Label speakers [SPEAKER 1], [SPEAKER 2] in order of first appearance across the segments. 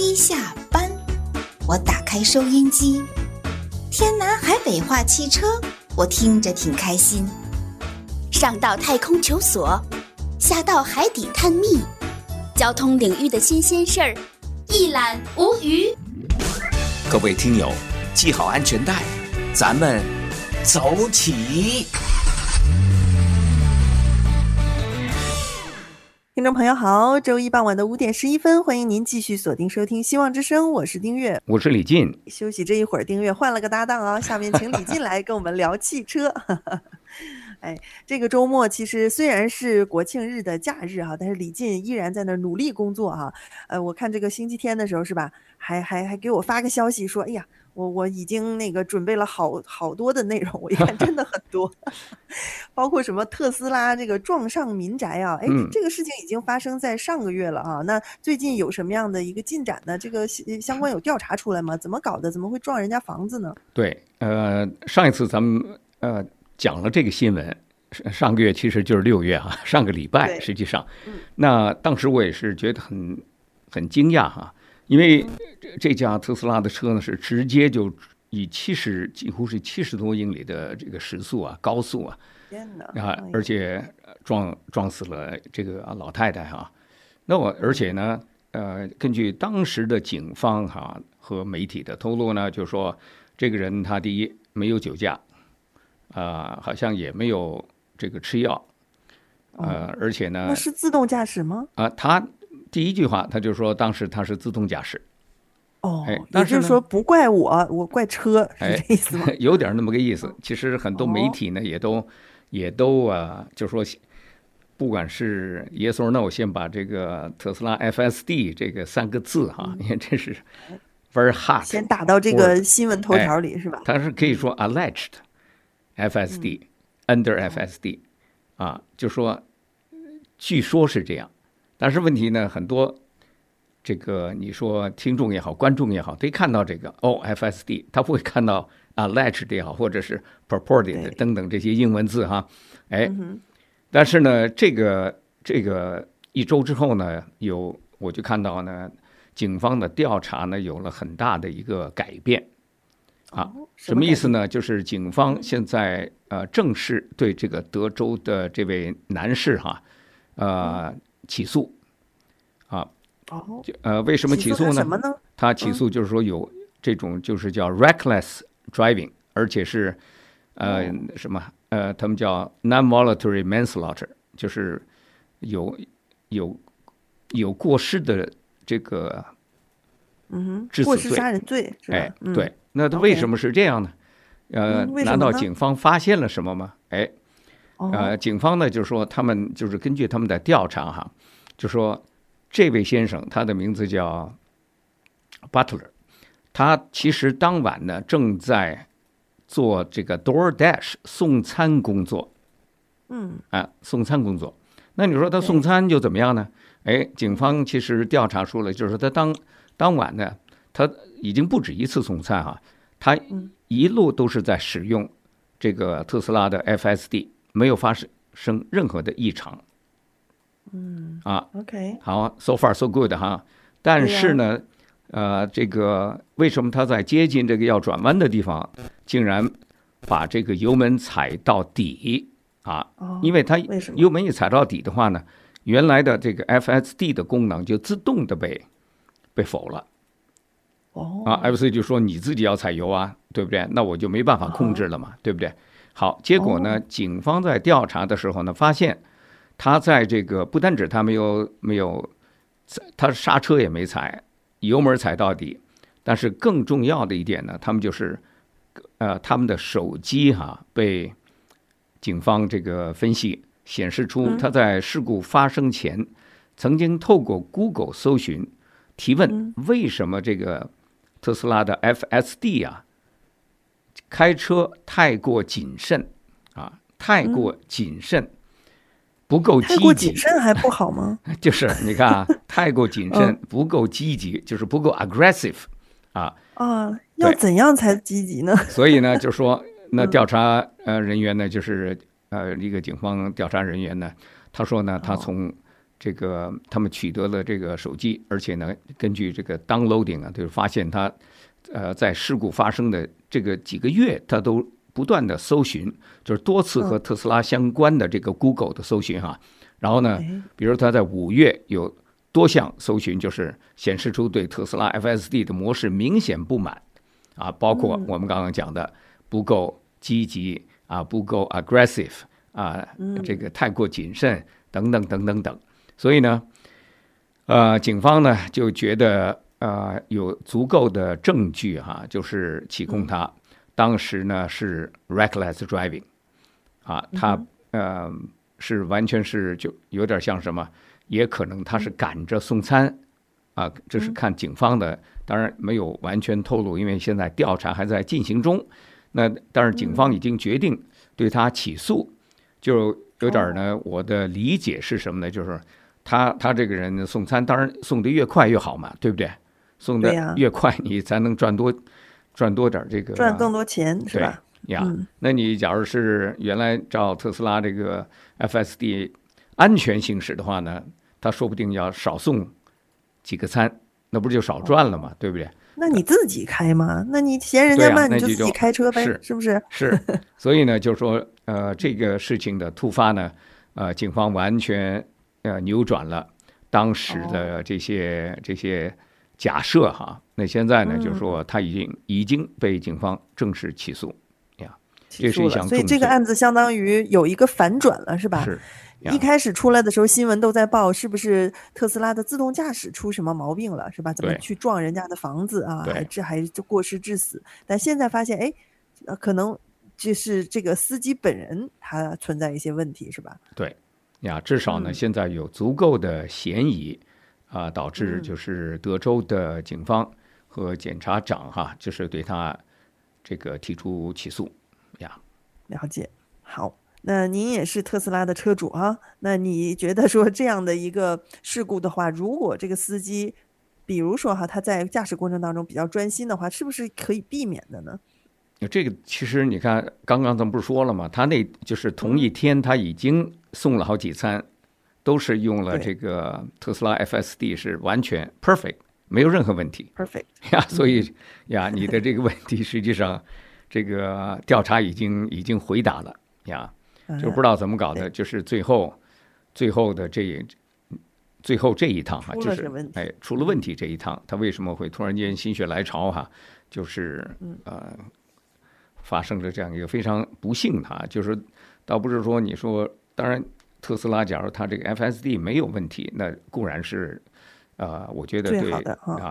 [SPEAKER 1] 一下班，我打开收音机，天南海北话汽车，我听着挺开心。
[SPEAKER 2] 上到太空求索，下到海底探秘，交通领域的新鲜事儿，一览无余。
[SPEAKER 3] 各位听友，系好安全带，咱们走起！
[SPEAKER 4] 听众朋友好，周一傍晚的5点11分，欢迎您继续锁定收听希望之声，我是丁月，
[SPEAKER 5] 我是李进。
[SPEAKER 4] 休息这一会儿，丁月换了个搭档啊，下面请李进来跟我们聊汽车。哎，这个周末其实虽然是国庆日的假日哈，但是李进依然在那儿努力工作哈。我看这个星期天的时候是吧，还给我发个消息说，哎呀，我已经那个准备了好多的内容，我一看真的很多，包括什么特斯拉这个撞上民宅啊，哎，这个事情已经发生在上个月了啊。那最近有什么样的一个进展呢？这个相关有调查出来吗？怎么搞的？怎么会撞人家房子呢？
[SPEAKER 5] 对，上一次咱们讲了这个新闻，上个月其实就是6月哈，上个礼拜实际上，那当时我也是觉得很惊讶哈，因为这架特斯拉的车呢是直接就以几乎是70多英里的这个时速啊，高速啊，而且撞死了这个老太太哈。那而且呢，根据当时的警方哈和媒体的透露呢，就说这个人他第一没有酒驾。好像也没有这个吃药，而且呢，
[SPEAKER 4] 那是自动驾驶吗？
[SPEAKER 5] 他第一句话他就说当时他是自动驾驶。
[SPEAKER 4] 也就是说不怪我怪车，是这意思吗？
[SPEAKER 5] 有点那么个意思。其实很多媒体呢也都就说，不管是 yes or no， 先把这个特斯拉 FSD 这个3个字哈，因为这是 very hot，
[SPEAKER 4] 先打到这个新闻头条里是吧？
[SPEAKER 5] 它是可以说 alleged。FSD under FSD 就说据说是这样，但是问题呢，很多这个你说听众也好，观众也好，都看到这个FSD， 他不会看到 alleged 也好，或者是 purported 等等这些英文字哈。但是呢，这个1周之后呢，我就看到呢，警方的调查呢有了很大的一个改变。什么意思呢？就是警方现在正式对这个德州的这位男士起诉为什么起诉呢？他起诉就是说有这种就是叫 reckless driving， 而且是他们叫 non-voluntary manslaughter， 就是有过失的这个致死罪，
[SPEAKER 4] 过失杀人罪是吧？
[SPEAKER 5] 对。那他为什么是这样呢？难道警方发现了什么吗？警方呢就是说他们就是根据他们的调查哈，就说这位先生他的名字叫 Butler， 他其实当晚呢正在做这个 DoorDash 送餐工作，送餐工作。那你说他送餐就怎么样呢？警方其实调查出来，就是他当晚呢，他已经不止一次送餐哈，他一路都是在使用这个特斯拉的 FSD， 没有发生任何的异常。
[SPEAKER 4] OK，
[SPEAKER 5] 好 ，so far so good 哈。但是呢，这个为什么他在接近这个要转弯的地方，竟然把这个油门踩到底因为他油门一踩到底的话呢，原来的这个 FSD 的功能就自动的被否了。FSD 就说你自己要踩油啊，对不对？那我就没办法控制了嘛，对不对？好，结果呢，警方在调查的时候呢，发现他在这个不单止他没有，他刹车也没踩，油门踩到底，但是更重要的一点呢，他们就是他们的手机被警方这个分析显示出他在事故发生前曾经透过 Google 搜寻提问为什么这个特斯拉的 FSD 开车太过谨慎不够积极。
[SPEAKER 4] 太过谨慎还不好吗？
[SPEAKER 5] 就是你看太过谨慎不够积极，就是不够 aggressive
[SPEAKER 4] 要怎样才积极呢？
[SPEAKER 5] 所以呢，就说那调查人员呢，就是一个警方调查人员呢，他说呢，他从这个他们取得了这个手机，而且呢，根据这个 downloading 就是发现他在事故发生的这个几个月，他都不断的搜寻，就是多次和特斯拉相关的这个 Google 的搜寻哈。然后呢，比如他在5月有多项搜寻，就是显示出对特斯拉 FSD 的模式明显不满啊，包括我们刚刚讲的不够积极啊，不够 aggressive 啊，这个太过谨慎等等等等等。所以呢，警方呢就觉得有足够的证据哈，就是起控他当时呢是 reckless driving 啊，他是完全是就有点像什么，也可能他是赶着送餐啊，这是看警方的，当然没有完全透露，因为现在调查还在进行中。那但是警方已经决定对他起诉，就有点呢，我的理解是什么呢？就是他这个人送餐，当然送得越快越好嘛，对不对？送得越快，你才能赚多点这个，
[SPEAKER 4] 赚更多钱，是吧？
[SPEAKER 5] 那你假如是原来照特斯拉这个 FSD 安全行驶的话呢，他说不定要少送几个餐，那不就少赚了嘛，对不对？
[SPEAKER 4] 那你自己开吗？那你嫌人家慢，你就自己开车呗，是不是？
[SPEAKER 5] 是，所以呢，就是说，这个事情的突发呢，警方完全扭转了当时的这些假设哈。那现在呢，就是说他已经被警方正式起诉呀，这是一项重罪。
[SPEAKER 4] 所以这个案子相当于有一个反转了，是吧？
[SPEAKER 5] 是。
[SPEAKER 4] 一开始出来的时候，新闻都在报是不是特斯拉的自动驾驶出什么毛病了，是吧？怎么去撞人家的房子啊？还过失致死。但现在发现，哎，可能就是这个司机本人他存在一些问题，是吧？
[SPEAKER 5] 对呀，至少呢，现在有足够的嫌疑啊，导致就是德州的警方和检察长哈，就是对他这个提出起诉呀。
[SPEAKER 4] 了解，好。那您也是特斯拉的车主啊，那你觉得说这样的一个事故的话，如果这个司机，比如说哈，他在驾驶过程当中比较专心的话，是不是可以避免的呢？
[SPEAKER 5] 这个其实你看，刚刚咱们不是说了吗？他那就是同一天他已经送了好几餐，都是用了这个特斯拉 FSD， 是完全 perfect， 没有任何问题
[SPEAKER 4] perfect
[SPEAKER 5] 呀。所以呀，你的这个问题实际上这个调查已经回答了呀。就不知道怎么搞的，就是最后的最后这一趟哈，就是出了问题这一趟，他为什么会突然间心血来潮哈？就是发生了这样一个非常不幸哈，就是倒不是说你说，当然特斯拉假如它这个 FSD 没有问题，那固然是我觉得对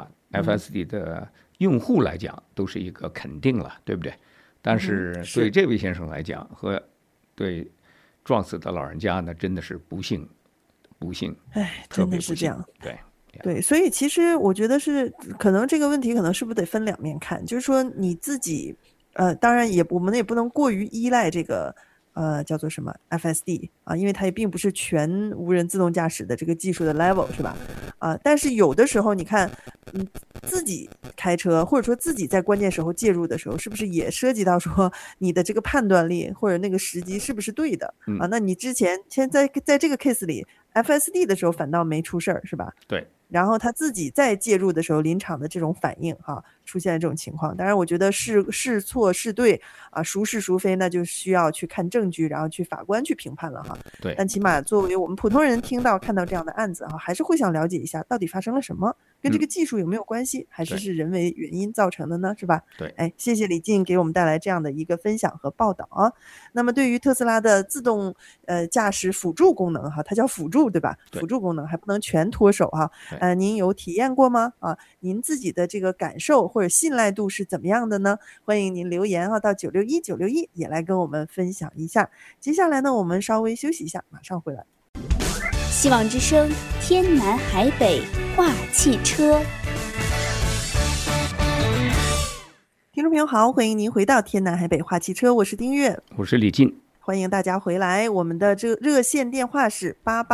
[SPEAKER 5] FSD 的用户来讲都是一个肯定了，对不对？但是对这位先生来讲和对撞死的老人家呢，真的是不幸，
[SPEAKER 4] 哎，真的是这样。
[SPEAKER 5] 对，
[SPEAKER 4] 所以其实我觉得是可能这个问题可能是不是得分两面看，就是说你自己，当然我们也不能过于依赖这个叫做什么 FSD 啊，因为它也并不是全无人自动驾驶的这个技术的 level， 是吧？但是有的时候你看，自己开车或者说自己在关键时候介入的时候，是不是也涉及到说你的这个判断力或者那个时机是不是对的啊？那你之前在这个 case 里 FSD 的时候反倒没出事儿，是吧？
[SPEAKER 5] 对。
[SPEAKER 4] 然后他自己在介入的时候临场的这种反应哈，出现了这种情况。当然我觉得是错是对啊，孰是孰非，那就需要去看证据，然后去法官去评判了哈。
[SPEAKER 5] 对。
[SPEAKER 4] 但起码作为我们普通人看到这样的案子哈，还是会想了解一下到底发生了什么，跟这个技术有没有关系，还是人为原因造成的呢？是吧？
[SPEAKER 5] 对。
[SPEAKER 4] 哎，谢谢李静给我们带来这样的一个分享和报道啊。那么对于特斯拉的自动驾驶辅助功能哈，它叫辅助对吧？辅助功能还不能全脱手哈。您有体验过吗？您自己的这个感受或者信赖度是怎么样的呢？欢迎您留言到961也来跟我们分享一下。接下来呢，我们稍微休息一下，马上回来。
[SPEAKER 2] 希望之声，天南海北话汽车。
[SPEAKER 4] 听众朋友好，欢迎您回到天南海北话汽车，我是丁月，
[SPEAKER 5] 我是李进。
[SPEAKER 4] 欢迎大家回来。我们的这个热线电话是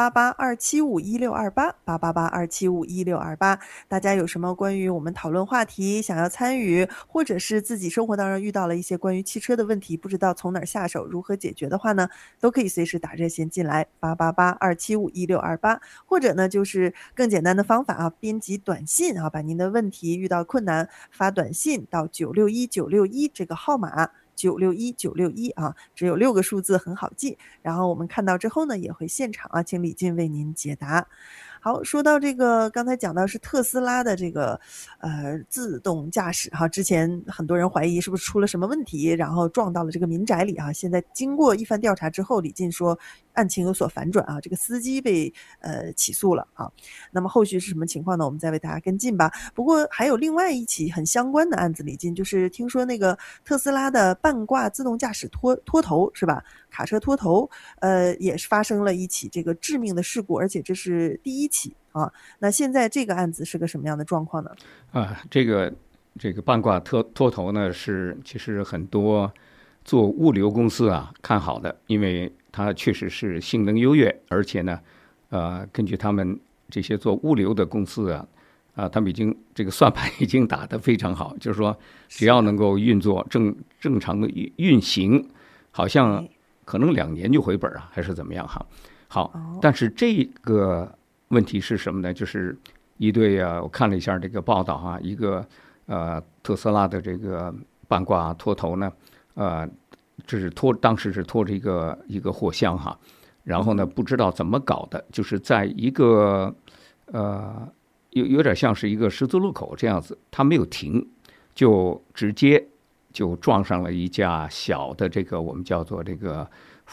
[SPEAKER 4] 888-275-1628，888-275-1628。大家有什么关于我们讨论话题想要参与，或者是自己生活当中遇到了一些关于汽车的问题，不知道从哪儿下手，如何解决的话呢，都可以随时打热线进来，888-275-1628，或者呢就是更简单的方法啊，编辑短信啊，把您的问题遇到困难发短信到961961这个号码。961961啊，只有6个数字，很好记。然后我们看到之后呢，也会现场啊，请李进为您解答。好，说到这个，刚才讲到是特斯拉的这个自动驾驶哈，之前很多人怀疑是不是出了什么问题，然后撞到了这个民宅里啊。现在经过一番调查之后，李进说案情有所反转啊，这个司机被起诉了啊。那么后续是什么情况呢？我们再为大家跟进吧。不过还有另外一起很相关的案子，李进就是听说那个特斯拉的半挂自动驾驶脱头是吧？卡车脱头，也是发生了一起这个致命的事故，而且这是第一起啊。那现在这个案子是个什么样的状况呢？
[SPEAKER 5] 这个半挂脱头呢，是其实很多做物流公司啊看好的，因为它确实是性能优越，而且呢，根据他们这些做物流的公司他们这个算盘已经打得非常好，就是说只要能够运作正常的运行，好像可能2年就回本啊，还是怎么样哈？好，但是这个问题是什么呢？就是一对我看了一下这个报道哈，一个特斯拉的这个半挂脱头呢，这是当时是拖着一个货箱哈，然后呢不知道怎么搞的，就是在一个有点像是一个十字路口这样子，它没有停，就直接就撞上了一架小的这个我们叫做这个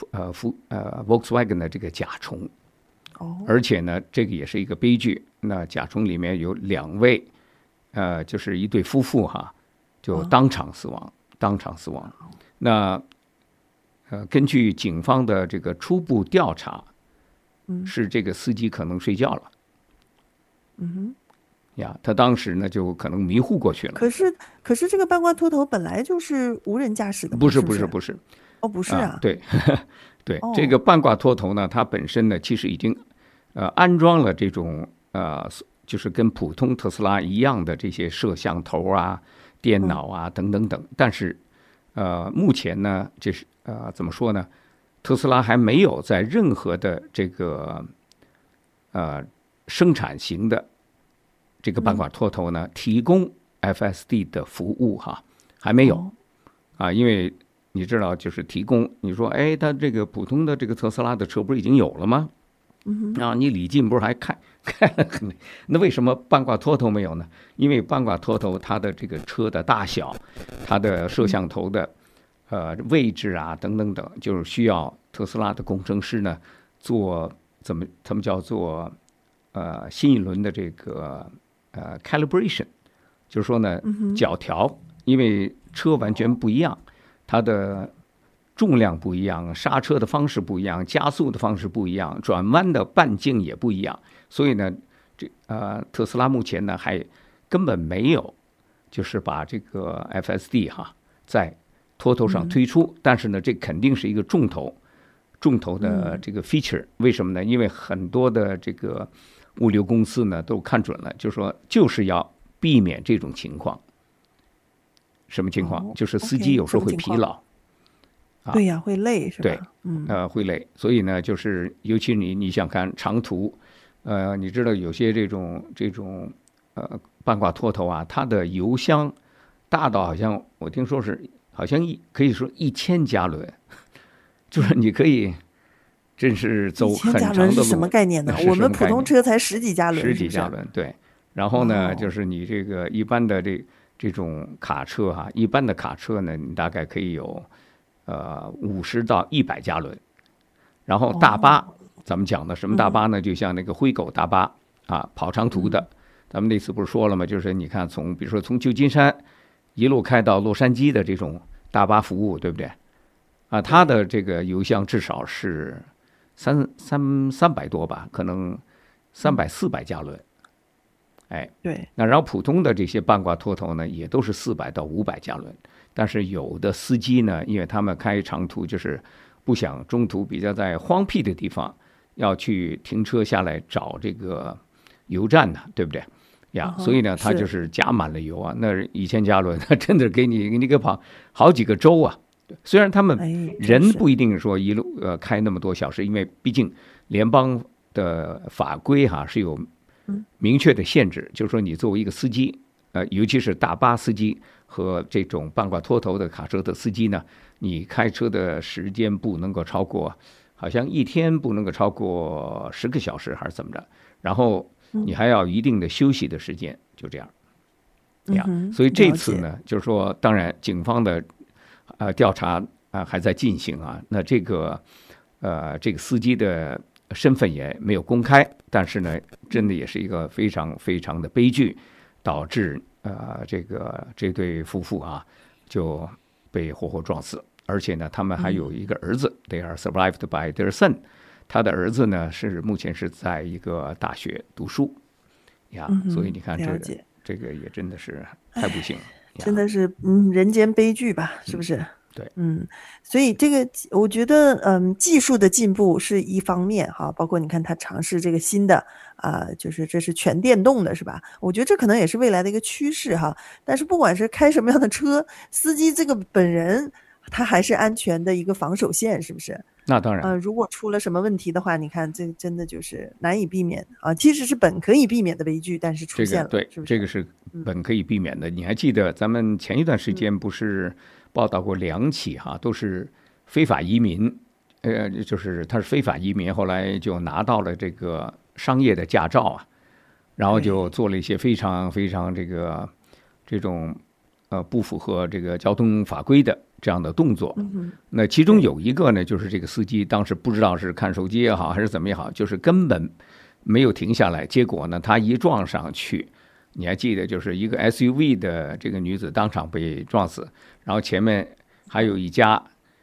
[SPEAKER 5] Volkswagen 的这个甲虫，而且呢这个也是一个悲剧。那甲虫里面有2位，就是一对夫妇哈，就当场死亡。那根据警方的这个初步调查，是这个司机可能睡觉了。他当时呢就可能迷糊过去了。
[SPEAKER 4] 可是这个半挂脱头本来就是无人驾驶的，
[SPEAKER 5] 不是。
[SPEAKER 4] 哦，不是啊。
[SPEAKER 5] 对，这个半挂脱头呢，它本身呢其实已经安装了这种就是跟普通特斯拉一样的这些摄像头啊、电脑啊等等等。但是目前呢，这是怎么说呢？特斯拉还没有在任何的这个生产型的这个半挂脱头呢提供 FSD 的服务哈，还没有因为你知道，就是提供你说它这个普通的这个特斯拉的车不是已经有了吗？你李进不是还开了很，那为什么半挂脱头没有呢？因为半挂脱头它的这个车的大小，它的摄像头的位置啊等等等，就是需要特斯拉的工程师呢做他们叫做新一轮的这个calibration， 就是说呢矫调，因为车完全不一样，它的重量不一样，刹车的方式不一样，加速的方式不一样，转弯的半径也不一样，所以呢，特斯拉目前呢还根本没有就是把这个 FSD 在脱头上推出，但是呢，这肯定是一个重头的这个 feature。为什么呢？因为很多的这个物流公司呢都看准了，就是说就是要避免这种情况。什么情况？就是司机有时候会疲劳。
[SPEAKER 4] 对呀，会累是吧？
[SPEAKER 5] 对，会累。所以呢，就是尤其你想看长途，你知道有些这种半挂脱头啊，它的油箱大到好像我听说是好像可以说1000加仑，就是你可以真是走很长的路。
[SPEAKER 4] 是什么概念呢？我们普通车才10几加仑，10
[SPEAKER 5] 几加仑，对。然后呢，就是你这个一般的这种卡车一般的卡车呢，你大概可以有50到100加仑。然后大巴，咱们讲的什么大巴呢？就像那个灰狗大巴跑长途的。咱们那次不是说了吗？就是你看比如说从旧金山一路开到洛杉矶的这种大巴服务，对不对？它的这个油箱至少是300多吧，可能300、400加仑。
[SPEAKER 4] 对。
[SPEAKER 5] 那然后普通的这些半挂脱头呢，也都是400到500加仑。但是有的司机呢，因为他们开长途就是不想中途比较在荒僻的地方要去停车下来找这个油站呢，对不对呀？所以呢，他就是加满了油啊，那1000加仑，他真的给你个跑好几个州啊。虽然他们人不一定说一路开那么多小时，因为毕竟联邦的法规是有明确的限制，就是说你作为一个司机，尤其是大巴司机和这种半挂脱头的卡车的司机呢，你开车的时间不能够超过，好像一天不能够超过10个小时还是怎么着，然后你还要一定的休息的时间，就这样呀。所以这次呢，就是说，当然警方的调查还在进行啊。那这个司机的身份也没有公开，但是呢，真的也是一个非常非常的悲剧，导致这对夫妇就被活活撞死。而且呢，他们还有一个儿子，they are survived by their son。他的儿子呢目前是在一个大学读书呀，所以你看这个也真的是太不幸了。
[SPEAKER 4] 真的是人间悲剧吧，是不是？
[SPEAKER 5] 对，
[SPEAKER 4] 所以这个我觉得技术的进步是一方面包括你看他尝试这个新的就是这是全电动的是吧？我觉得这可能也是未来的一个趋势但是不管是开什么样的车，司机这个本人他还是安全的一个防守线，是不是？
[SPEAKER 5] 那当然，
[SPEAKER 4] 如果出了什么问题的话，你看这真的就是难以避免其实是本可以避免的悲剧，但是出现了，
[SPEAKER 5] 对，
[SPEAKER 4] 是不是？
[SPEAKER 5] 这个是本可以避免的。你还记得咱们前一段时间不是报道过2起都是非法移民，就是他是非法移民，后来就拿到了这个商业的驾照然后就做了一些非常非常这种不符合这个交通法规的这样的动作。那其中有一个呢，就是这个司机当时不知道是看手机也好还是怎么也好，就是根本没有停下来，结果呢他一撞上去，你还记得就是一个 SUV 的这个女子当场被撞死，然后前面还有一家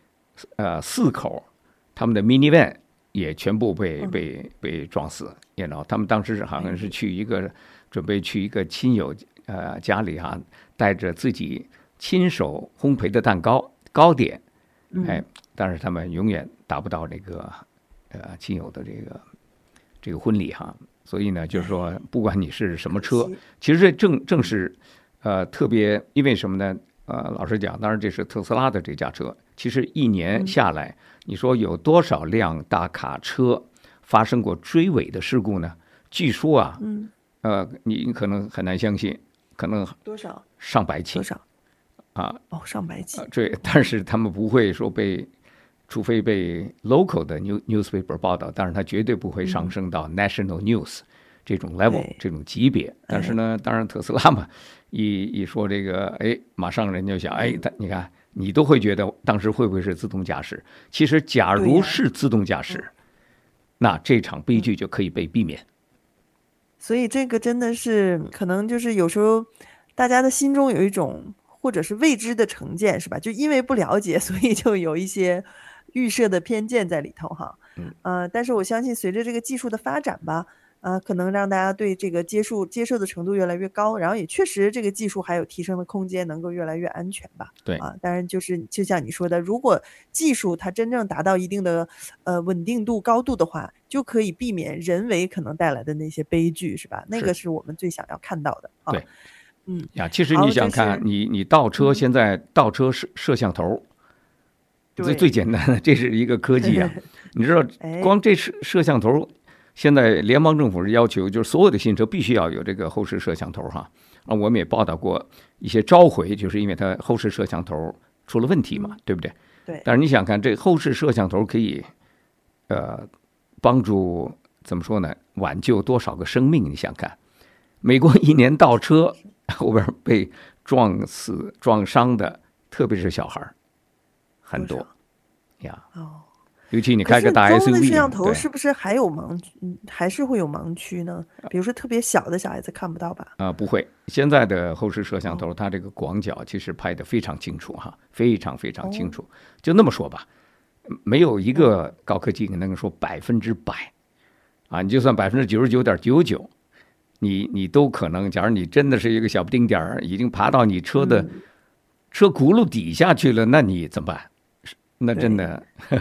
[SPEAKER 5] 4口他们的 minivan 也全部被撞死。他们当时好像是准备去一个亲友家里带着自己亲手烘焙的糕点，但是他们永远达不到那个亲友的这个婚礼所以呢，就是说不管你是什么车，其实这正是特别，因为什么呢？老实讲，当然这是特斯拉的这架车，其实一年下来，你说有多少辆大卡车发生过追尾的事故呢？据说你可能很难相信，可能
[SPEAKER 4] 多少
[SPEAKER 5] 上百起，
[SPEAKER 4] 多少上百起。
[SPEAKER 5] 对，但是他们不会说除非被 local 的 newspaper 报道，但是它绝对不会上升到 national news 这种 level 这种级别。但是呢，当然特斯拉嘛，一说这个，马上人就想，你看，你都会觉得当时会不会是自动驾驶？其实，假如是自动驾驶，那这场悲剧就可以被避免。
[SPEAKER 4] 所以这个真的是可能就是有时候大家的心中有一种或者是未知的成见，是吧？就因为不了解，所以就有一些预设的偏见在里头但是我相信随着这个技术的发展吧，可能让大家对这个接受的程度越来越高，然后也确实这个技术还有提升的空间，能够越来越安全吧。
[SPEAKER 5] 对
[SPEAKER 4] 当然就是就像你说的，如果技术它真正达到一定的稳定度高度的话，就可以避免人为可能带来的那些悲剧，是吧？那个是我们最想要看到的
[SPEAKER 5] 对其实你想看你倒车，现在倒车摄像头，最简单的，这是一个科技你知道光这摄像头现在联邦政府是要求，就是所有的新车必须要有这个后视摄像头我们也报道过一些召回，就是因为它后视摄像头出了问题嘛，对不对？
[SPEAKER 4] 对。
[SPEAKER 5] 但是你想看，这后视摄像头可以帮助怎么说呢？挽救多少个生命？你想看，美国一年倒车后边被撞死撞伤的，特别是小孩很多呀。尤其你开个大 SUV，
[SPEAKER 4] 装的摄像头是不是还是会有盲区呢？比如说特别小的小孩子看不到吧？
[SPEAKER 5] 不会，现在的后视摄像头，它这个广角其实拍得非常清楚非常非常清楚。就那么说吧，没有一个高科技能够说100%你就算99.99%，你都可能，假如你真的是一个小不丁点儿，已经爬到你车的车轱辘底下去了，那你怎么办？那真的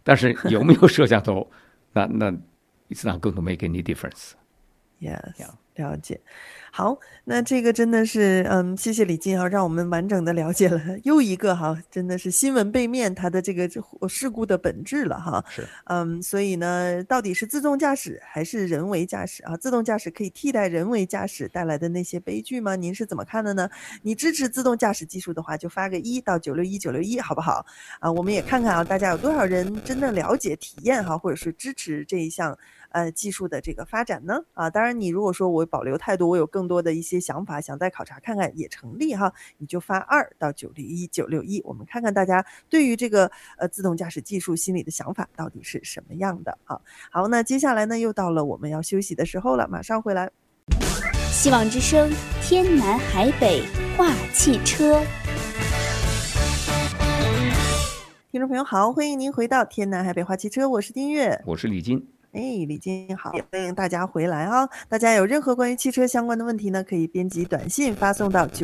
[SPEAKER 5] 但是有没有摄像头，那 it's not going to make any difference。
[SPEAKER 4] Yes， 了解。好，那这个真的是，谢谢李静让我们完整的了解了又一个真的是新闻背面它的这个事故的本质了
[SPEAKER 5] 是，
[SPEAKER 4] 所以呢，到底是自动驾驶还是人为驾驶自动驾驶可以替代人为驾驶带来的那些悲剧吗？您是怎么看的呢？你支持自动驾驶技术的话，就发个1到961961，好不好？我们也看看大家有多少人真的了解、体验或者是支持这一项技术的这个发展呢？当然你如果说我保留态度，我有更多的一些想法，想再考察看看也成立你就发2到961961，我们看看大家对于这个自动驾驶技术心里的想法到底是什么样的好，那接下来呢，又到了我们要休息的时候了，马上回来。
[SPEAKER 2] 希望之声，天南海北话汽车。
[SPEAKER 4] 听众朋友好，欢迎您回到天南海北话汽车，我是丁月，
[SPEAKER 5] 我是李金。
[SPEAKER 4] 李金好，也欢迎大家回来大家有任何关于汽车相关的问题呢，可以编辑短信发送到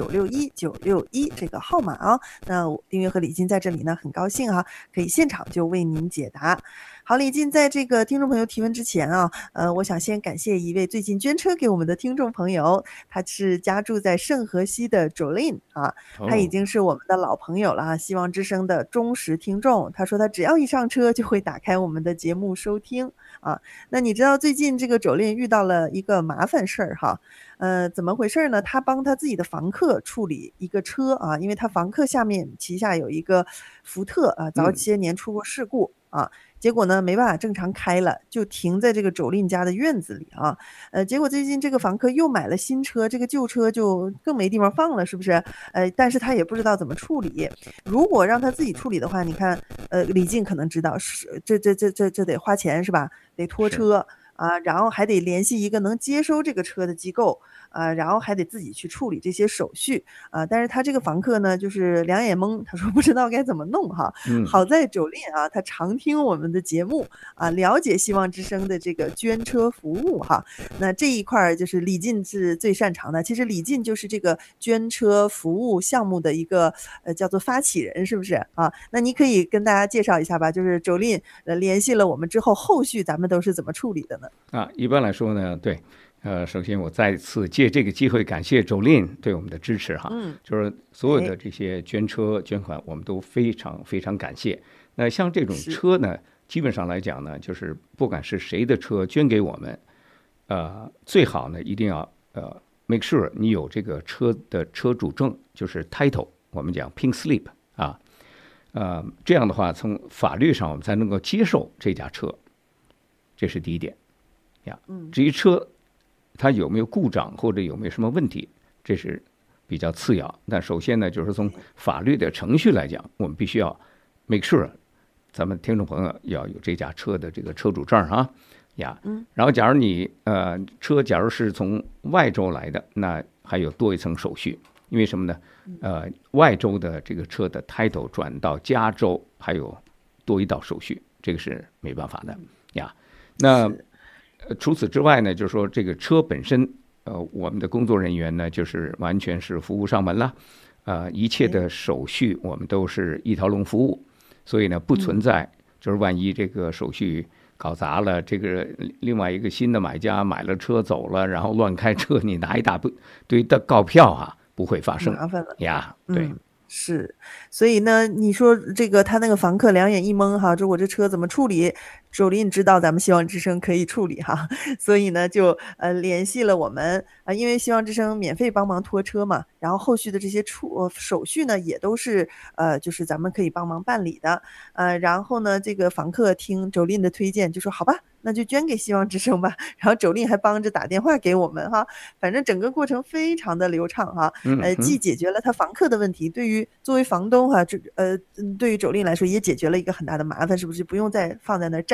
[SPEAKER 4] 961961这个号码那丁月和李金在这里呢，很高兴可以现场就为您解答。好，李进，在这个听众朋友提问之前我想先感谢一位最近捐车给我们的听众朋友，他是家住在圣荷西的 Jolin 他已经是我们的老朋友了希望之声的忠实听众。他说他只要一上车就会打开我们的节目收听那你知道最近这个 Jolin 遇到了一个麻烦事儿怎么回事呢？他帮他自己的房客处理一个车因为他房客旗下有一个福特早些年出过事故结果呢没办法正常开了，就停在这个Jolin家的院子里结果最近这个房客又买了新车，这个旧车就更没地方放了，是不是？但是他也不知道怎么处理。如果让他自己处理的话，你看李静可能知道是这得花钱是吧？得拖车然后还得联系一个能接收这个车的机构然后还得自己去处理这些手续但是他这个房客呢，就是两眼懵，他说不知道该怎么弄好在Jolin他常听我们的节目了解希望之声的这个捐车服务那这一块就是李进是最擅长的。其实李进就是这个捐车服务项目的一个叫做发起人，是不是那你可以跟大家介绍一下吧，就是 Jolin联系了我们之后，后续咱们都是怎么处理的呢？
[SPEAKER 5] 一般来说呢，对，首先我再次借这个机会感谢Jolin对我们的支持就是所有的这些捐车捐款，我们都非常非常感谢。那像这种车呢，基本上来讲呢，就是不管是谁的车捐给我们，最好呢一定要make sure 你有这个车的车主证，就是 title， 我们讲 pink slip 这样的话从法律上我们才能够接受这架车，这是第一点至于车它有没有故障或者有没有什么问题，这是比较次要。但首先呢，就是从法律的程序来讲，我们必须要 make sure 咱们听众朋友要有这架车的这个车主证然后假如你车假如是从外州来的，那还有多一层手续。因为什么呢？外州的这个车的 title 转到加州还有多一道手续，这个是没办法的那除此之外呢，就是说这个车本身，我们的工作人员呢，就是完全是服务上门了，一切的手续我们都是一条龙服务，所以呢不存在就是万一这个手续搞砸了，这个另外一个新的买家买了车走了，然后乱开车，你拿一大堆的告票不会发生，
[SPEAKER 4] 麻烦了
[SPEAKER 5] 对。
[SPEAKER 4] 是，所以呢，你说这个他那个房客两眼一懵我这车怎么处理？Jolin知道咱们希望之声可以处理所以呢就联系了我们因为希望之声免费帮忙拖车嘛，然后后续的这些手续呢也都是就是咱们可以帮忙办理的然后呢这个房客听Jolin的推荐就说好吧，那就捐给希望之声吧，然后Jolin还帮着打电话给我们反正整个过程非常的流畅既解决了他房客的问题，对于作为房东对于Jolin来说也解决了一个很大的麻烦，是不是不用再放在那站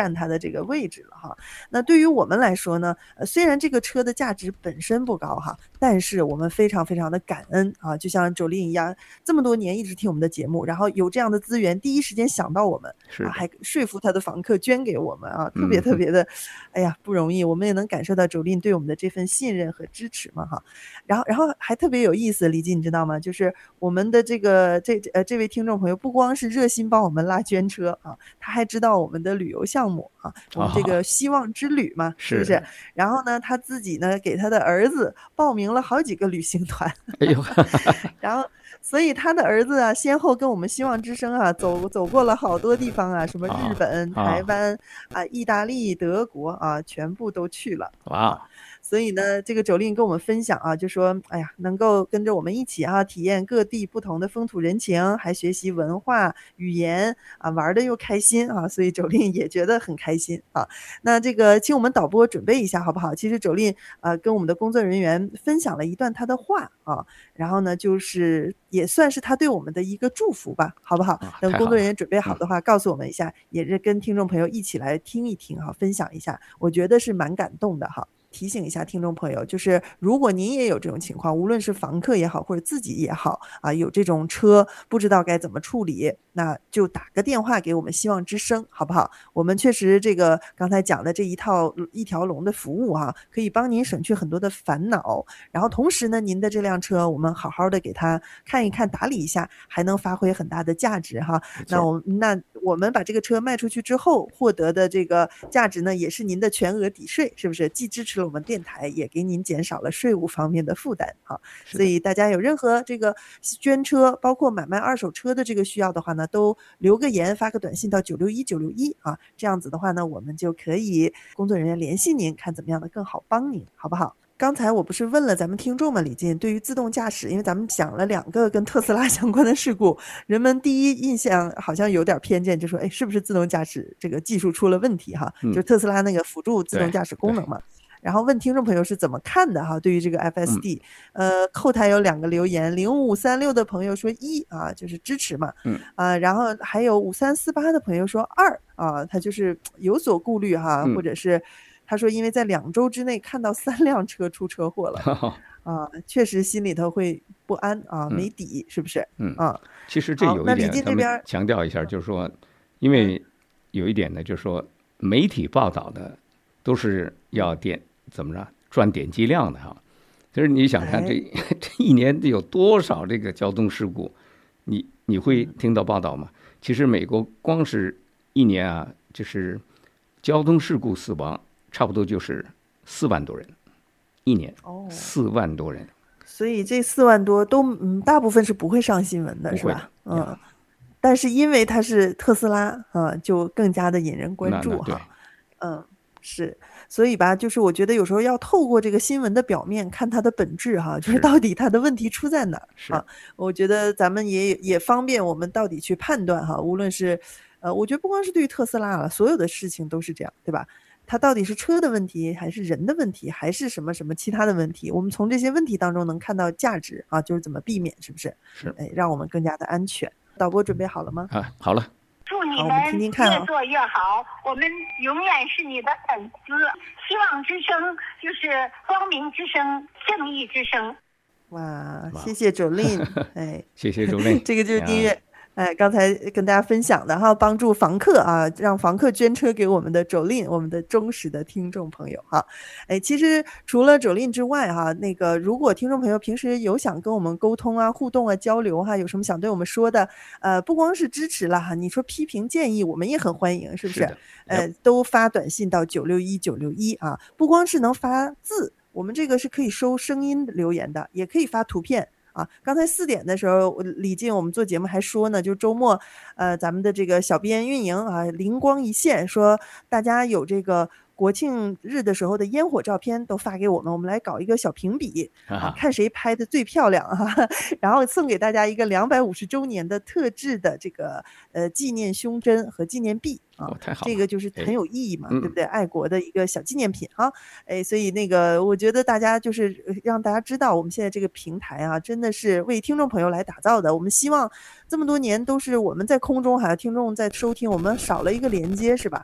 [SPEAKER 4] 占它的这个位置了哈。那对于我们来说呢，虽然这个车的价值本身不高哈，但是我们非常非常的感恩啊，就像Jolin一样，这么多年一直听我们的节目，然后有这样的资源，第一时间想到我们，还说服他的房客捐给我们啊，特别特别的，哎呀不容易，我们也能感受到Jolin对我们的这份信任和支持嘛哈。然后还特别有意思，李记你知道吗？就是我们的这位听众朋友不光是热心帮我们拉捐车啊，他还知道我们的旅游项目啊，我们这个希望之旅嘛，是不是？然后呢，他自己呢给他的儿子报名了好几个旅行团，
[SPEAKER 5] 哎呦，
[SPEAKER 4] 然后所以他的儿子啊，先后跟我们希望之声啊走过了好多地方啊，什么日本、台湾啊、意大利、德国啊，全部都去了。
[SPEAKER 5] 哇！
[SPEAKER 4] 所以呢，这个Jolin跟我们分享啊，就说，哎呀，能够跟着我们一起啊，体验各地不同的风土人情，还学习文化语言啊，玩的又开心啊，所以Jolin也觉得很开心啊。那这个，请我们导播准备一下好不好？其实Jolin跟我们的工作人员分享了一段他的话啊，然后呢，就是也算是他对我们的一个祝福吧，好不好？等工作人员准备好的话，告诉我们一下，也是跟听众朋友一起来听一听哈，分享一下，我觉得是蛮感动的哈。提醒一下听众朋友，就是如果您也有这种情况，无论是房客也好，或者自己也好啊，有这种车不知道该怎么处理，那就打个电话给我们希望之声，好不好？我们确实这个刚才讲的这一条龙的服务哈，可以帮您省去很多的烦恼。然后同时呢，您的这辆车我们好好的给它看一看，打理一下，还能发挥很大的价值哈。那我们把这个车卖出去之后获得的这个价值呢，也是您的全额抵税，是不是？既支持了我们电台，也给您减少了税务方面的负担哈。所以大家有任何这个捐车，包括买卖二手车的这个需要的话呢，都留个言，发个短信到961961啊，这样子的话呢，我们就可以工作人员联系您，看怎么样的更好帮您，好不好？刚才我不是问了咱们听众吗？李进，对于自动驾驶，因为咱们讲了2个跟特斯拉相关的事故，人们第一印象好像有点偏见，就说，哎，是不是自动驾驶这个技术出了问题哈？就是特斯拉那个辅助自动驾驶功能嘛。然后问听众朋友是怎么看的哈？对于这个 FSD，后台有2个留言，0536的朋友说1啊，就是支持嘛，然后还有5348的朋友说2啊，他就是有所顾虑哈，或者是他说因为在2周之内看到3辆车出车祸了啊，确实心里头会不安啊，没底，是不是？
[SPEAKER 5] 其实这有一点咱们强调一下，就是说，因为有一点呢，就是说媒体报道的都是要怎么着赚点击量的哈。就是你想看这一年有多少这个交通事故，你会听到报道吗？其实美国光是一年啊，就是交通事故死亡差不多就是4万多人，一年4万多人。
[SPEAKER 4] 所以这4万多都大部分是不会上新闻的，是吧？但是因为它是特斯拉就更加的引人关注哈。是，所以吧，就是我觉得有时候要透过这个新闻的表面看它的本质哈，就是到底它的问题出在哪儿啊？我觉得咱们也方便我们到底去判断哈，无论是我觉得不光是对于特斯拉了，所有的事情都是这样，对吧？它到底是车的问题，还是人的问题，还是什么什么其他的问题？我们从这些问题当中能看到价值啊，就是怎么避免，是不是？
[SPEAKER 5] 是，
[SPEAKER 4] 让我们更加的安全。导播准备好了吗？
[SPEAKER 5] 好了。
[SPEAKER 6] 祝你们越做越好，我们永远是你的粉丝。希望之声就是光明之声，正义之声。
[SPEAKER 4] 哇，谢谢Jolin，
[SPEAKER 5] 谢谢Jolin，
[SPEAKER 4] 这个就是音乐。刚才跟大家分享的哈，帮助房客啊，让房客捐车给我们的Jolin，我们的忠实的听众朋友哈。其实除了Jolin之外哈，那个如果听众朋友平时有想跟我们沟通啊、互动啊、交流哈，有什么想对我们说的，不光是支持了哈，你说批评建议我们也很欢迎，是不是？都发短信到961961啊，不光是能发字，我们这个是可以收声音留言的，也可以发图片。刚才4点的时候，李静我们做节目还说呢，就周末，咱们的这个小编运营啊，灵光一现，说大家有这个国庆日的时候的烟火照片都发给我们，我们来搞一个小评比啊，看谁拍的最漂亮啊，然后送给大家一个250周年的特制的这个纪念胸针和纪念币啊，这个就是很有意义嘛，对不对？爱国的一个小纪念品啊，所以那个我觉得大家就是让大家知道，我们现在这个平台啊，真的是为听众朋友来打造的。我们希望这么多年都是我们在空中，还有听众在收听，我们少了一个连接，是吧？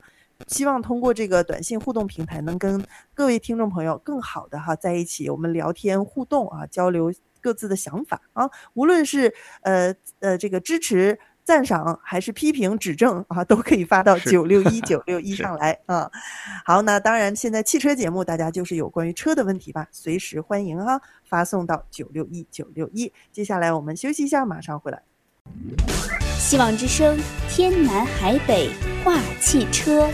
[SPEAKER 4] 希望通过这个短信互动平台，能跟各位听众朋友更好的在一起，我们聊天互动交流各自的想法无论是这个支持、赞赏还是批评指正都可以发到961上来好，那当然现在汽车节目大家就是有关于车的问题吧，随时欢迎发送到961。接下来我们休息一下，马上回来。
[SPEAKER 2] 希望之声，天南海北话汽车。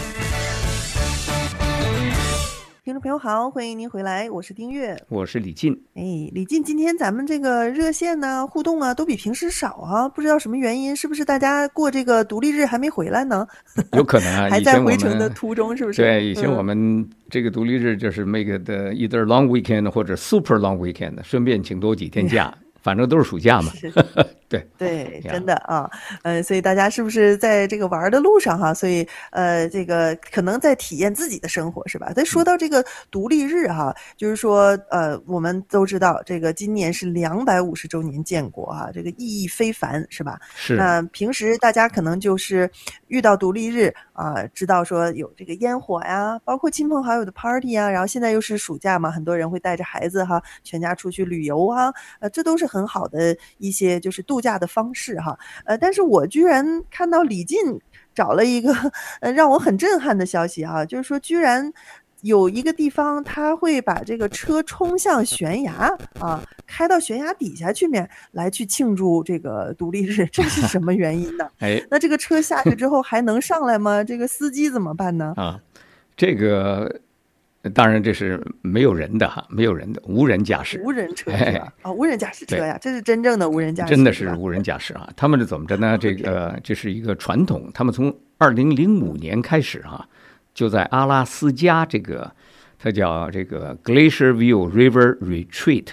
[SPEAKER 4] 听众朋友好，欢迎您回来，我是丁月，
[SPEAKER 5] 我是李进。
[SPEAKER 4] 李进，今天咱们这个热线呢、互动都比平时少不知道什么原因，是不是大家过这个独立日还没回来呢？
[SPEAKER 5] 有可能
[SPEAKER 4] 还在回程的途中，是不是？
[SPEAKER 5] 对，以前我们这个独立日就是 make 的 either long weekend 或者 super long weekend， 顺便请多几天假。反正都是暑假嘛，对，
[SPEAKER 4] 真的所以大家是不是在这个玩的路上所以这个可能在体验自己的生活，是吧？但说到这个独立日就是说我们都知道这个今年是250周年建国这个意义非凡，是吧？
[SPEAKER 5] 是。
[SPEAKER 4] 那平时大家可能就是遇到独立日知道说有这个烟火呀，包括亲朋好友的 party 然后现在又是暑假嘛，很多人会带着孩子全家出去旅游这都是很好的一些就是度假的方式但是我居然看到李进找了一个让我很震撼的消息就是说居然有一个地方他会把这个车冲向悬崖开到悬崖底下去面来去庆祝这个独立日，这是什么原因呢？那这个车下去之后还能上来吗？这个司机怎么办呢？
[SPEAKER 5] 这个当然这是没有人的没有人的无人驾驶，
[SPEAKER 4] 无人车无人驾驶车呀，这是真正的无人驾驶，
[SPEAKER 5] 真的是无人驾驶他们是怎么着呢？这是一个传统，他们从2005年开始就在阿拉斯加这个它叫这个 Glacier View River Retreat，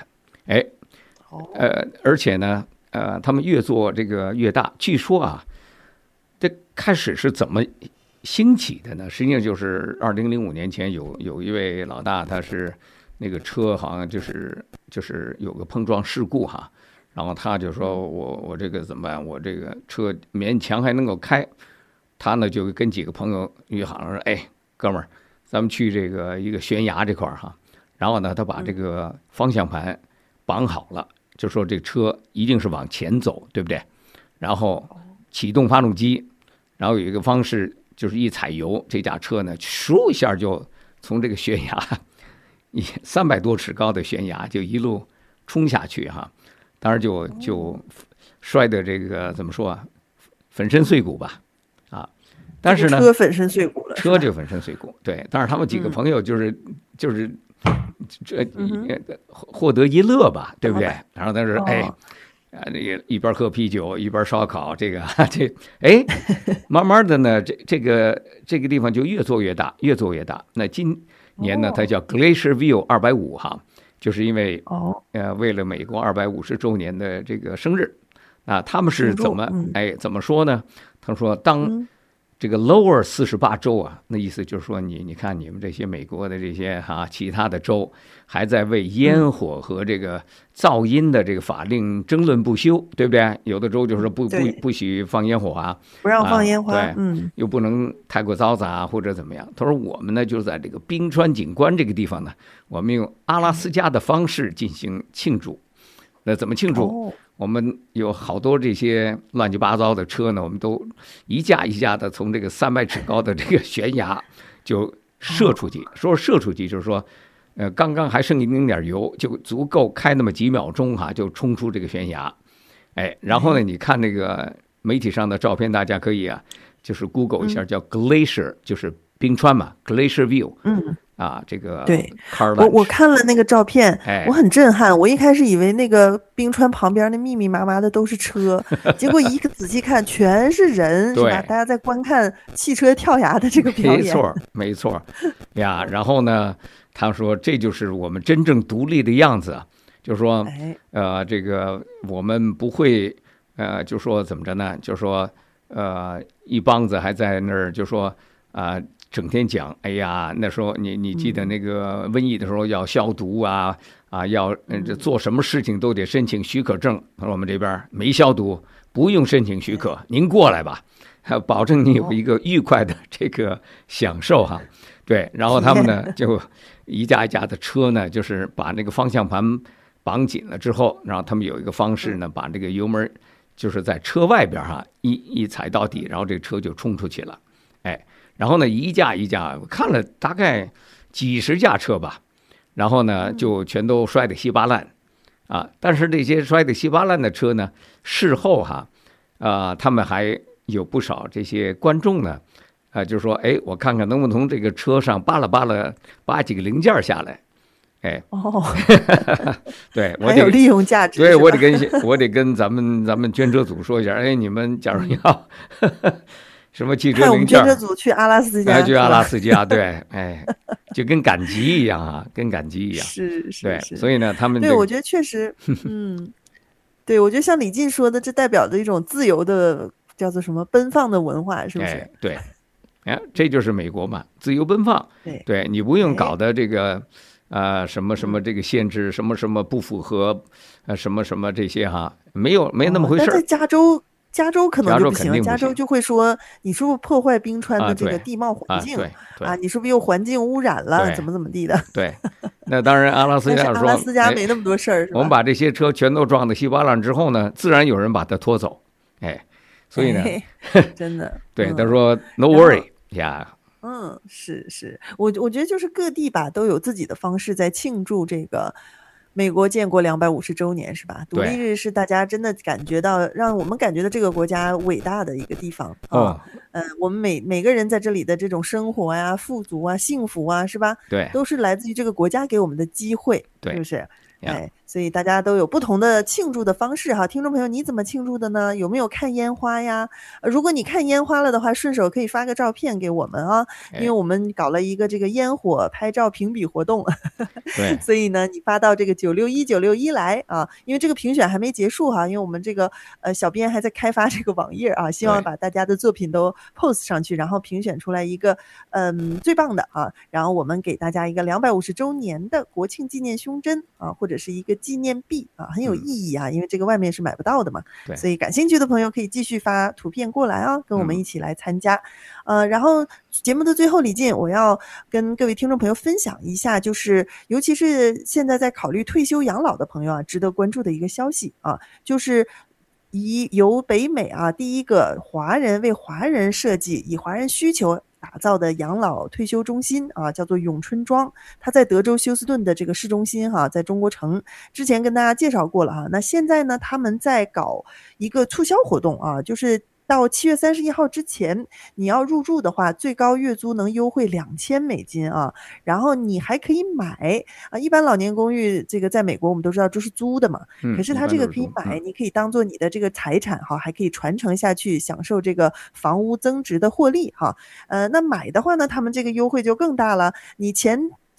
[SPEAKER 5] 而且呢他们越做这个越大，据说这开始是怎么兴起的呢？实际上就是2005年前有一位老大，他是那个车好像就是有个碰撞事故然后他就说我这个怎么办？我这个车勉强还能够开，他呢就跟几个朋友约好了说，哥们儿，咱们去这个一个悬崖这块然后呢他把这个方向盘绑好了，就说这车一定是往前走，对不对？然后启动发动机，然后有一个方式就是一踩油，这架车呢唰一下就从这个悬崖300多尺高的悬崖就一路冲下去当然就摔的这个怎么说粉身碎骨吧但是呢
[SPEAKER 4] 车粉身碎骨了，
[SPEAKER 5] 车就粉身碎骨，对。但是他们几个朋友就是这获得一乐吧，对不对？然后他说那个一边喝啤酒一边烧烤，慢慢的呢，这个地方就越做越大，越做越大。那今年呢，它叫 Glacier View 250就是因为为了美国250周年的这个生日他们是怎么说呢？他说当这个 lower 48州那意思就是说你看你们这些美国的这些其他的州还在为烟火和这个噪音的这个法令争论不休，对不对？有的州就是说不许放烟火
[SPEAKER 4] 不让放烟花，
[SPEAKER 5] 对，又不能太过嘈杂或者怎么样。他说我们呢就是在这个冰川景观这个地方呢，我们用阿拉斯加的方式进行庆祝。那怎么庆祝？我们有好多这些乱七八糟的车呢，我们都一架一架的从这个300尺高的这个悬崖就射出去。说射出去就是说，刚刚还剩一丁点油，就足够开那么几秒钟就冲出这个悬崖。然后呢，你看那个媒体上的照片，大家可以就是 Google 一下，叫 Glacier， 就是冰川嘛 ，Glacier View。这个
[SPEAKER 4] 对，我看了那个照片，我很震撼。我一开始以为那个冰川旁边那密密麻麻的都是车，结果一个仔细看全是人，是吧？大家在观看汽车跳崖的这个表演。
[SPEAKER 5] 没错呀。然后呢，他说这就是我们真正独立的样子，就是说，这个我们不会，就说怎么着呢？就说，一帮子还在那儿，就说整天讲，哎呀，那时候你记得那个瘟疫的时候要消毒要做什么事情都得申请许可证。他说我们这边没消毒，不用申请许可，您过来吧。 保证你有一个愉快的这个享受哈。对，然后他们呢就一架一架的车呢，就是把那个方向盘绑紧了之后，然后他们有一个方式呢，把这个油门就是在车外边哈，一踩到底，然后这个车就冲出去了。哎，然后呢一架一架，我看了大概几十架车吧，然后呢就全都摔得稀巴烂啊。但是这些摔得稀巴烂的车呢，事后哈，他们还有不少这些观众呢。就是说，哎，我看看能不能从这个车上扒几个零件下来，哎，对，我
[SPEAKER 4] 还有利用价值，
[SPEAKER 5] 对，我得跟咱们捐车组说一下，哎，你们假如要什么汽车零件，
[SPEAKER 4] 我们捐车组去阿拉斯加，
[SPEAKER 5] 去阿拉斯加，对，哎，就跟赶集一样啊，跟赶集一样，
[SPEAKER 4] 是，
[SPEAKER 5] 对，所以呢，他们
[SPEAKER 4] 对，我觉得确实，对，我觉得像李进说的，这代表着一种自由的，叫做什么奔放的文化，是不是？
[SPEAKER 5] 对。哎，这就是美国嘛，自由奔放。对，你不用搞的这个，什么什么这个限制，什么什么不符合，什么什么这些哈，没那么回事。
[SPEAKER 4] 但在加州可能就不行，加州就会说你是不是破坏冰川的这个地貌环境啊？你是不是又环境污染了？怎么地的？
[SPEAKER 5] 对，那当然阿拉斯加说，
[SPEAKER 4] 阿拉斯加没那么多事儿。
[SPEAKER 5] 我们把这些车全都撞得稀巴烂之后呢，自然有人把它拖走。哎，所以呢，
[SPEAKER 4] 真的，
[SPEAKER 5] 对他说 ，No worry。呀，
[SPEAKER 4] 是，我觉得就是各地吧都有自己的方式在庆祝这个美国建国250周年，是吧？独立日是大家真的感觉到，让我们感觉到这个国家伟大的一个地方啊。我们每个人在这里的这种生活呀、富足啊、幸福啊，是吧？
[SPEAKER 5] 对，
[SPEAKER 4] 都是来自于这个国家给我们的机会，是不是？哎，所以大家都有不同的庆祝的方式哈。听众朋友，你怎么庆祝的呢？有没有看烟花呀？如果你看烟花了的话，顺手可以发个照片给我们啊，因为我们搞了一个这个烟火拍照评比活动。
[SPEAKER 5] 对，
[SPEAKER 4] 所以呢，你发到这个961来啊，因为这个评选还没结束哈，因为我们这个小编还在开发这个网页啊，希望把大家的作品都 post 上去，然后评选出来一个最棒的啊，然后我们给大家一个250周年的国庆纪念胸针啊，或者是一个纪念币啊，很有意义啊，因为这个外面是买不到的嘛。所以感兴趣的朋友可以继续发图片过来啊，跟我们一起来参加。然后节目的最后，李进，我要跟各位听众朋友分享一下，就是尤其是现在在考虑退休养老的朋友啊，值得关注的一个消息啊，就是由北美啊第一个为华人设计，以华人需求打造的养老退休中心啊，叫做永春庄，它在德州休斯顿的这个市中心哈，在中国城，之前跟大家介绍过了哈。那现在呢，他们在搞一个促销活动啊，就是到7月31号之前，你要入住的话，最高月租能优惠$2000啊，然后你还可以买啊。一般老年公寓这个在美国我们都知道都是租的嘛，可是它这个可以买，你可以当做你的这个财产哈，还可以传承下去，享受这个房屋增值的获利哈。那买的话呢，他们这个优惠就更大了，你前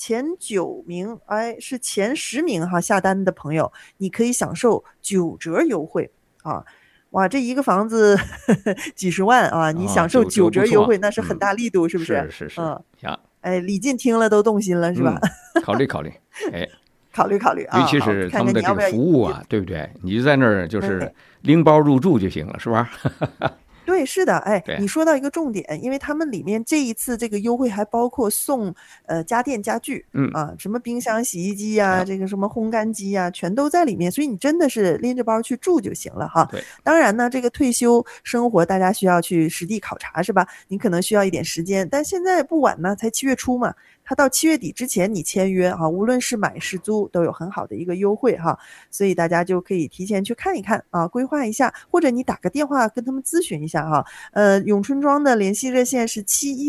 [SPEAKER 4] 9名，是前10名哈下单的朋友，你可以享受9折优惠啊。哇，这一个房子几十万啊，你享受9折优惠，那是很大力度，是不是？
[SPEAKER 5] 是，
[SPEAKER 4] 李进听了都动心了，是吧？
[SPEAKER 5] 考虑，哎，
[SPEAKER 4] 考虑啊，
[SPEAKER 5] 尤其是他们的这个服务啊，对不对？你就在那儿就是拎包入住就行了，是吧？
[SPEAKER 4] 对，是的，你说到一个重点，因为他们里面这一次这个优惠还包括送家电家具，什么冰箱、洗衣机啊，这个什么烘干机啊，全都在里面，所以你真的是拎着包去住就行了哈。
[SPEAKER 5] 对，
[SPEAKER 4] 当然呢，这个退休生活大家需要去实地考察，是吧？你可能需要一点时间，但现在不晚呢，才7月初嘛。它到7月底之前你签约啊，无论是买是租都有很好的一个优惠哈，所以大家就可以提前去看一看啊，规划一下，或者你打个电话跟他们咨询一下哈。永春庄的联系热线是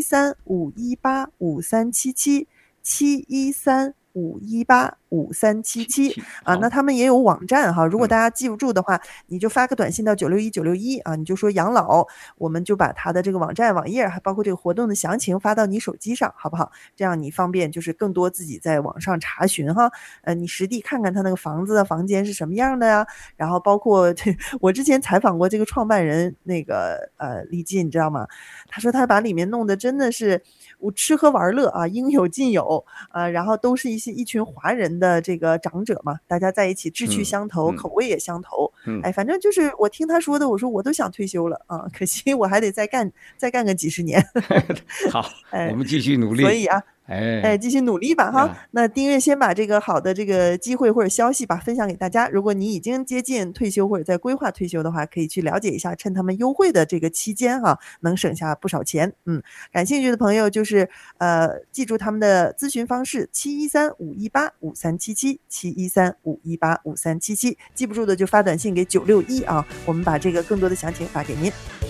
[SPEAKER 4] 713-518-5377，713-518-5377啊，那他们也有网站哈，如果大家记不住的话，你就发个短信到961啊，你就说养老，我们就把他的这个网站网页还包括这个活动的详情发到你手机上，好不好？这样你方便就是更多自己在网上查询哈，你实地看看他那个房子房间是什么样的呀，然后包括我之前采访过这个创办人那个李进，你知道吗？他说他把里面弄得真的是吃喝玩乐啊，应有尽有啊，然后都是一群华人的的这个长者嘛，大家在一起志趣相投，口味也相投。哎，反正就是我听他说的，我说我都想退休了啊，可惜我还得再干个几十年。
[SPEAKER 5] 好，我们继续努力。
[SPEAKER 4] 所以啊，继续努力吧哈。那丁月先把这个好的这个机会或者消息吧分享给大家。如果你已经接近退休或者在规划退休的话，可以去了解一下，趁他们优惠的这个期间哈，能省下不少钱。感兴趣的朋友就是记住他们的咨询方式713-518-5377，713-518-5377，记不住的就发短信给961啊，我们把这个更多的详情发给您。